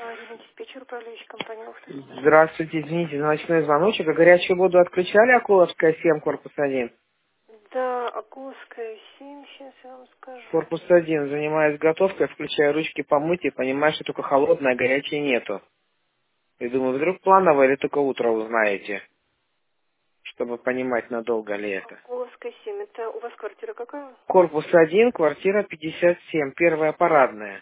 Арина, диспетчер, управляющая компания «Офис». Здравствуйте, извините за ночной звоночек. А горячую воду отключали, Акуловская 7, корпус 1? Да, Акуловская 7, сейчас я вам скажу. Корпус 1, занимаюсь готовкой, включаю ручки помыть и понимаю, что только холодная, а горячей нету. И думаю, вдруг планово или только утро узнаете, чтобы понимать, надолго ли это. Акуловская 7, это у вас квартира какая? Корпус 1, квартира 57, первая парадная.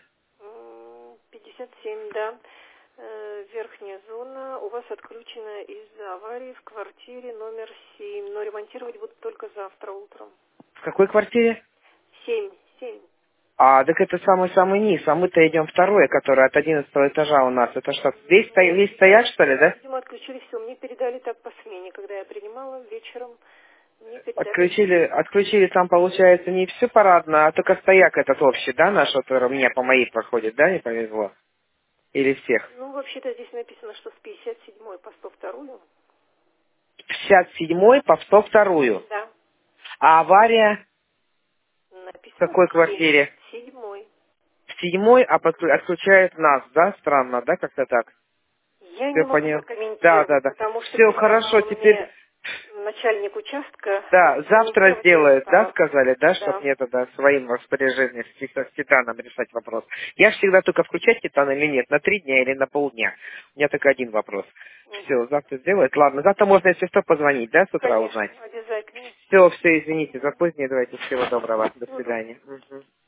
57, да. Верхняя зона. У вас отключена из-за аварии в квартире номер 7. Но ремонтировать будут только завтра утром. В какой квартире? 7, 7. А, так это самый-самый низ, а мы-то идем второе, которое от 11 этажа у нас. Это что, весь стоят, что ли, да? Видимо, отключили все. Мне передали так по смене. Когда я принимала вечером, мне передали. Отключили там, получается, не все парадно, а только стояк этот общий, да, наш, вот, который у меня по моей проходит, да, не повезло? Или всех? Ну, вообще-то здесь написано, что с 57 по 102. 57-й по 102-ю. Да. А авария в Написано какой 7. квартире? 7. В 7-й, а отключают нас, да? Странно, да, как-то так? Я не Ты могу понял? Да, прокомментировать, да, да. потому что Все, хорошо, передавал теперь... мне начальник участка, Да, я завтра ничем не сделают, да, знала. сказали, да, чтобы Да. мне тогда своим распоряжением с Титаном решать вопрос. Я же всегда только включать Титан или нет, на 3 дня или на полдня. У меня только один вопрос. Мгм. Все, завтра сделают. Ладно, завтра можно, если что, позвонить, да, с утра узнать. Конечно, обязательно. Все, извините за позднее, давайте всего доброго, до Всего доброго. свидания. Мгм.